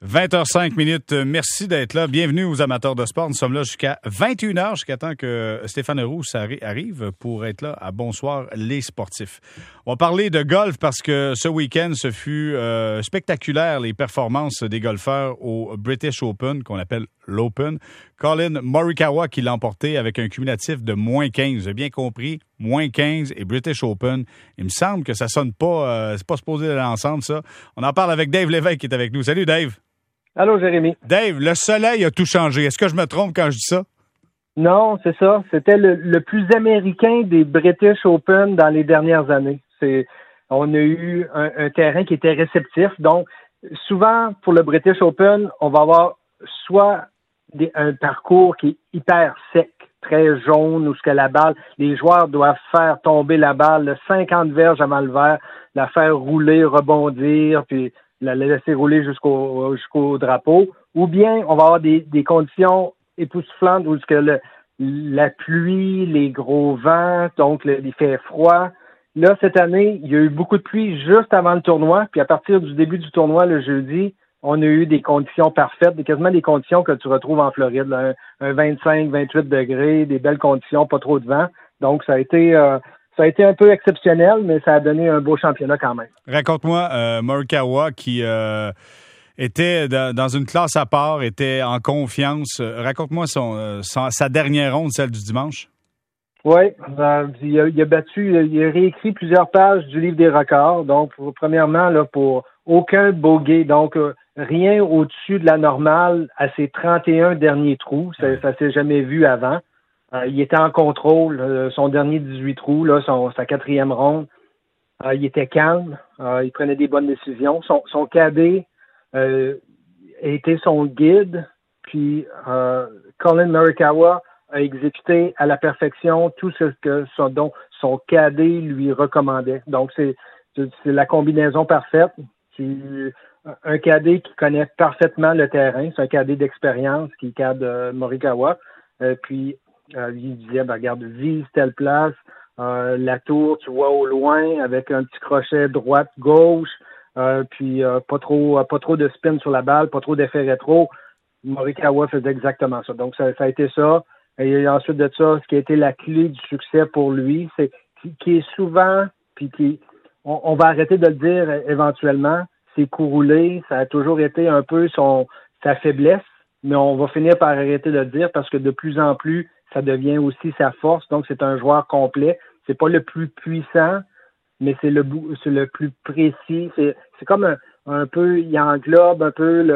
20h05 minutes. Merci d'être là. Bienvenue aux amateurs de sport. Nous sommes là jusqu'à 21h, jusqu'à temps que Stéphane Rousse arrive pour être là à Bonsoir les sportifs. On va parler de golf parce que ce week-end, ce fut spectaculaire, les performances des golfeurs au British Open, qu'on appelle l'Open. Collin Morikawa qui l'a emporté avec un cumulatif de moins 15. J'ai bien compris, moins 15 et British Open. Il me semble que ça sonne pas, c'est pas supposé aller ensemble, ça. On en parle avec Dave Lévesque qui est avec nous. Salut, Dave. Allô, Jérémy. Dave, le soleil a tout changé. Est-ce que je me trompe quand je dis ça? Non, c'est ça. C'était le plus américain des British Open dans les dernières années. On a eu un terrain qui était réceptif. Donc, souvent, pour le British Open, on va avoir soit un parcours qui est hyper sec, très jaune, où ce que la balle, les joueurs doivent faire tomber la balle de 50 verges avant le verre, la faire rouler, rebondir, puis la laisser rouler jusqu'au drapeau, ou bien on va avoir des conditions époustouflantes où la pluie, les gros vents, donc il fait froid. Là, cette année, il y a eu beaucoup de pluie juste avant le tournoi, puis à partir du début du tournoi, le jeudi, on a eu des conditions parfaites, quasiment des conditions que tu retrouves en Floride, là, un 25, 28 degrés, des belles conditions, pas trop de vent. Donc, ça a été un peu exceptionnel, mais ça a donné un beau championnat quand même. Raconte-moi Morikawa qui était dans une classe à part, était en confiance. Raconte-moi sa dernière ronde, celle du dimanche. Oui, il a réécrit plusieurs pages du livre des records. Donc, premièrement, là, pour aucun bogey, donc rien au-dessus de la normale à ses 31 derniers trous. Ça s'est jamais vu avant. Il était en contrôle, son dernier 18 trous, là, sa quatrième ronde. Il était calme, il prenait des bonnes décisions. Son cadet était son guide, puis Collin Morikawa a exécuté à la perfection tout ce dont son cadet lui recommandait. Donc, c'est la combinaison parfaite. Un cadet qui connaît parfaitement le terrain, c'est un cadet d'expérience qui cade Morikawa. Puis, il disait, regarde, vise telle place, la tour, tu vois au loin, avec un petit crochet droite-gauche, puis pas trop de spin sur la balle, pas trop d'effet rétro. Morikawa faisait exactement ça. Donc, ça a été ça. Et ensuite de ça, ce qui a été la clé du succès pour lui, c'est qui est souvent, puis on va arrêter de le dire éventuellement, c'est coups roulés, ça a toujours été un peu sa faiblesse, mais on va finir par arrêter de le dire parce que de plus en plus, ça devient aussi sa force. Donc, c'est un joueur complet. C'est pas le plus puissant, mais c'est le plus précis. C'est comme un peu, il englobe un peu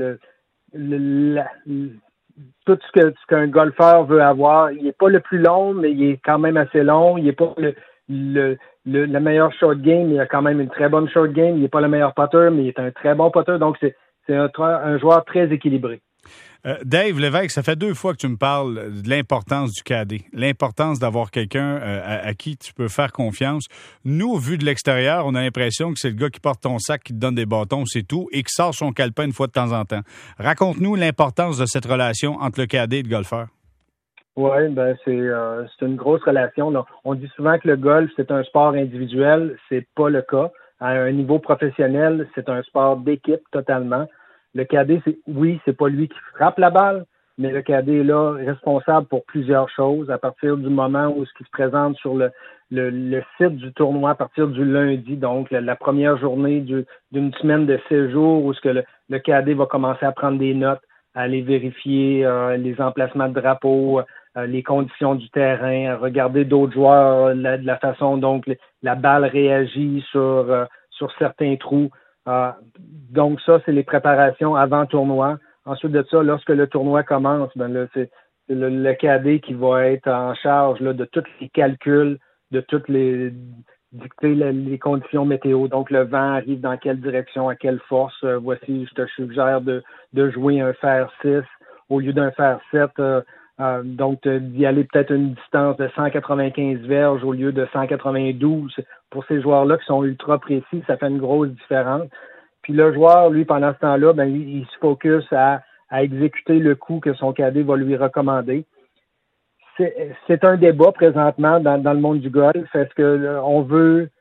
tout ce qu'un golfeur veut avoir. Il n'est pas le plus long, mais il est quand même assez long. Il n'est pas le meilleur short game, mais il a quand même une très bonne short game. Il n'est pas le meilleur putter, mais il est un très bon putter. Donc, c'est un joueur très équilibré. Dave Lévesque, ça fait 2 fois que tu me parles de l'importance du cadet, l'importance d'avoir quelqu'un à qui tu peux faire confiance. Nous, vu de l'extérieur, on a l'impression que c'est le gars qui porte ton sac, qui te donne des bâtons, c'est tout, et qui sort son calepin une fois de temps en temps. Raconte-nous l'importance de cette relation entre le cadet et le golfeur. Oui, c'est une grosse relation. Là. On dit souvent que le golf, c'est un sport individuel. C'est pas le cas. À un niveau professionnel, c'est un sport d'équipe totalement. Le cadet, c'est pas lui qui frappe la balle, mais le cadet est là responsable pour plusieurs choses. À partir du moment où il se présente sur le site du tournoi, à partir du lundi, donc la première journée d'une semaine de séjour où le cadet va commencer à prendre des notes, à aller vérifier les emplacements de drapeaux, les conditions du terrain, à regarder d'autres joueurs, de la façon dont la balle réagit sur certains trous. Donc ça, c'est les préparations avant tournoi. Ensuite de ça, lorsque le tournoi commence, c'est le cadet qui va être en charge là, de tous les calculs, de toutes dicter les conditions météo. Donc le vent arrive dans quelle direction, à quelle force. Voici, je te suggère de jouer un fer 6 au lieu d'un fer 7. Donc, d'y aller peut-être une distance de 195 verges au lieu de 192. Pour ces joueurs-là qui sont ultra précis, ça fait une grosse différence. Puis le joueur, lui, pendant ce temps-là, il se focus à exécuter le coup que son cadet va lui recommander. C'est un débat présentement dans le monde du golf. Est-ce que on veut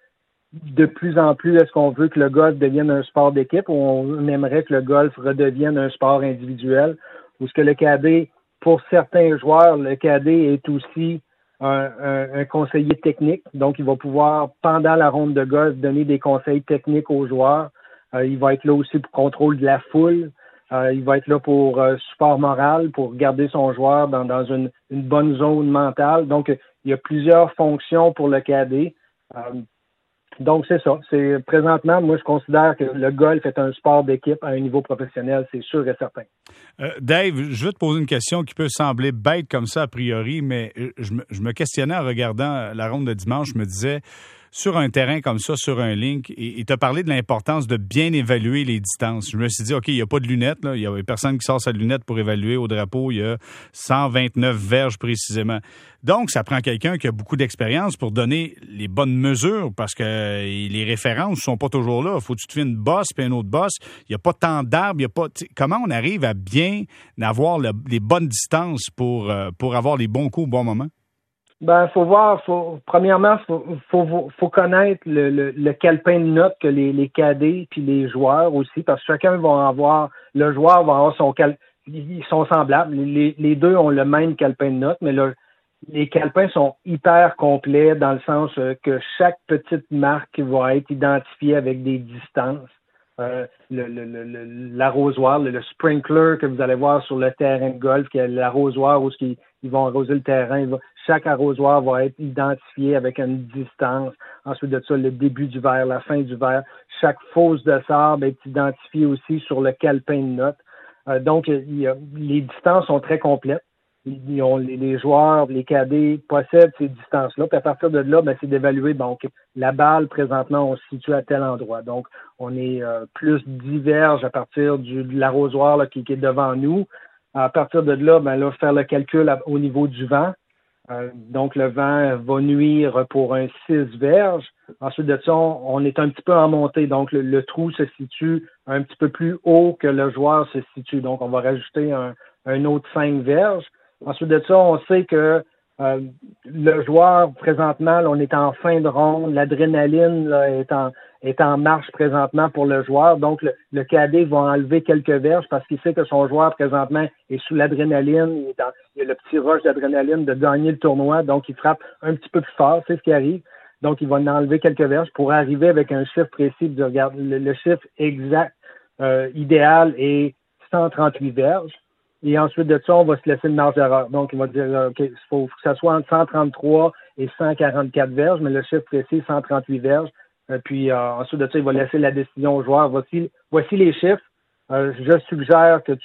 de plus en plus, est-ce qu'on veut que le golf devienne un sport d'équipe ou on aimerait que le golf redevienne un sport individuel? Ou est-ce que le cadet, pour certains joueurs, le cadet est aussi un conseiller technique. Donc, il va pouvoir, pendant la ronde de golf, donner des conseils techniques aux joueurs. Il va être là aussi pour contrôle de la foule. Il va être là pour support moral, pour garder son joueur dans une bonne zone mentale. Donc, il y a plusieurs fonctions pour le cadet. Donc, c'est ça. Présentement, moi, je considère que le golf est un sport d'équipe à un niveau professionnel, c'est sûr et certain. Dave, je veux te poser une question qui peut sembler bête comme ça a priori, mais je me questionnais en regardant la ronde de dimanche. Je me disais, sur un terrain comme ça, sur un link, et tu as parlé de l'importance de bien évaluer les distances. Je me suis dit, OK, il n'y a pas de lunettes, là. Il n'y a personne qui sort sa lunette pour évaluer au drapeau. Il y a 129 verges précisément. Donc, ça prend quelqu'un qui a beaucoup d'expérience pour donner les bonnes mesures parce que les références ne sont pas toujours là. Il faut que tu te fais une bosse puis une autre bosse. Il n'y a pas tant d'arbres. Il y a pas. Comment on arrive à bien avoir les bonnes distances pour avoir les bons coups au bon moment? Faut voir, premièrement, faut connaître le calepin de notes que les cadets puis les joueurs aussi, parce que chacun va avoir, le joueur va avoir ils sont semblables. Les deux ont le même calepin de notes, mais les calepins sont hyper complets dans le sens que chaque petite marque va être identifiée avec des distances. L'arrosoir, le sprinkler que vous allez voir sur le terrain de golf, qui est l'arrosoir où ils vont arroser le terrain. Chaque arrosoir va être identifié avec une distance. Ensuite de ça, le début du verre, la fin du verre. Chaque fosse de sable est identifiée aussi sur le calepin de notes. Donc, les distances sont très complètes. Les joueurs, les cadets possèdent ces distances-là. Puis à partir de là, c'est d'évaluer, la balle, présentement, on se situe à tel endroit. Donc, on est plus diverge à partir de l'arrosoir là, qui est devant nous. À partir de là, faire le calcul au niveau du vent. Donc, le vent va nuire pour un 6 verges. Ensuite de ça, on est un petit peu en montée. Donc, le trou se situe un petit peu plus haut que le joueur se situe. Donc, on va rajouter un autre 5 verges. Ensuite de ça, on sait que le joueur, présentement, là, on est en fin de ronde. L'adrénaline là, est en marche présentement pour le joueur. Donc, le cadet va enlever quelques verges parce qu'il sait que son joueur, présentement, est sous l'adrénaline. Il y a le petit rush d'adrénaline de gagner le tournoi. Donc, il frappe un petit peu plus fort. C'est ce qui arrive. Donc, il va en enlever quelques verges pour arriver avec un chiffre précis. De regarde, le chiffre exact idéal est 138 verges. Et ensuite de ça, on va se laisser une marge d'erreur. Donc, il va dire, OK, il faut que ça soit entre 133 et 144 verges, mais le chiffre précis, 138 verges. Puis, ensuite de ça, il va laisser la décision au joueur. Voici les chiffres. Je suggère que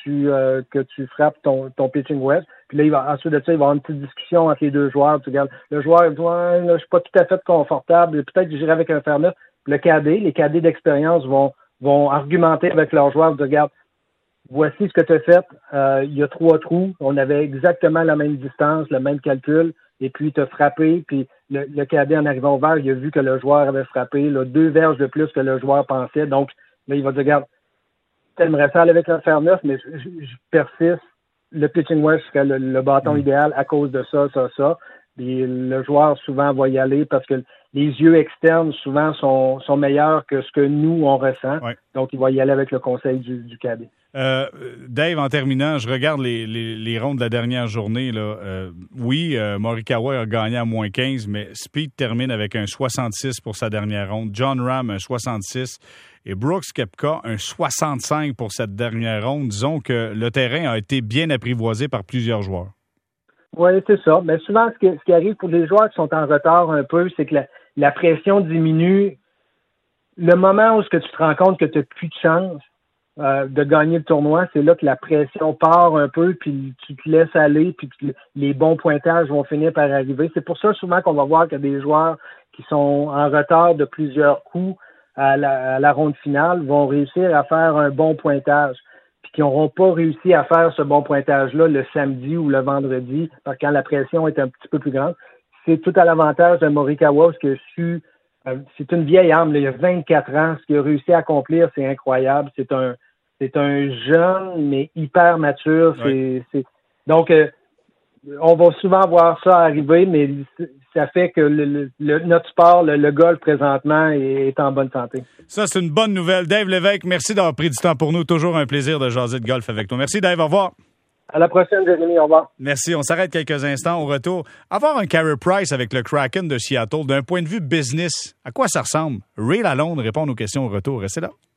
tu frappes ton pitching wedge. Puis là, ensuite de ça, il va y avoir une petite discussion entre les deux joueurs. Tu regardes, le joueur, il dit, ouais, là, je suis pas tout à fait confortable. Peut-être que j'irai avec un fer neuf. Les cadets d'expérience vont argumenter avec leurs joueurs. Ils disent, regarde, voici ce que tu as fait. Il y a 3 trous. On avait exactement la même distance, le même calcul. Et puis, tu as frappé. Puis, le cadet, en arrivant au vert, il a vu que le joueur avait frappé. Là, 2 verges de plus que le joueur pensait. Donc, là, il va dire, regarde, t'aimerais ça aller avec le fer neuf, mais je persiste. Le pitching wedge serait le bâton idéal à cause de ça. Puis, le joueur, souvent, va y aller parce que les yeux externes, souvent, sont meilleurs que ce que nous, on ressent. Ouais. Donc, il va y aller avec le conseil du cadet. Dave, en terminant, je regarde les rondes de la dernière journée. Là. Morikawa a gagné à moins 15, mais Speed termine avec un 66 pour sa dernière ronde. Jon Rahm, un 66. Et Brooks Koepka, un 65 pour cette dernière ronde. Disons que le terrain a été bien apprivoisé par plusieurs joueurs. Oui, c'est ça. Mais souvent, ce qui arrive pour les joueurs qui sont en retard un peu, c'est que la pression diminue. Le moment où tu te rends compte que tu n'as plus de chance de gagner le tournoi, c'est là que la pression part un peu, puis tu te laisses aller, puis les bons pointages vont finir par arriver. C'est pour ça souvent qu'on va voir que des joueurs qui sont en retard de plusieurs coups à la ronde finale vont réussir à faire un bon pointage, puis qui n'auront pas réussi à faire ce bon pointage-là le samedi ou le vendredi, parce que quand la pression est un petit peu plus grande. C'est tout à l'avantage de Morikawa, parce que c'est une vieille âme, là, il y a 24 ans, ce qu'il a réussi à accomplir, c'est incroyable. C'est un jeune, mais hyper mature. Donc, on va souvent voir ça arriver, mais ça fait que notre sport, le golf présentement, est en bonne santé. Ça, c'est une bonne nouvelle. Dave Lévesque, merci d'avoir pris du temps pour nous. Toujours un plaisir de jaser de golf avec toi. Merci, Dave. Au revoir. À la prochaine, Jérémy. Au revoir. Merci. On s'arrête quelques instants. Au retour, avoir un Carey Price avec le Kraken de Seattle, d'un point de vue business, à quoi ça ressemble? Ray Lalonde répond aux questions au retour. Restez là.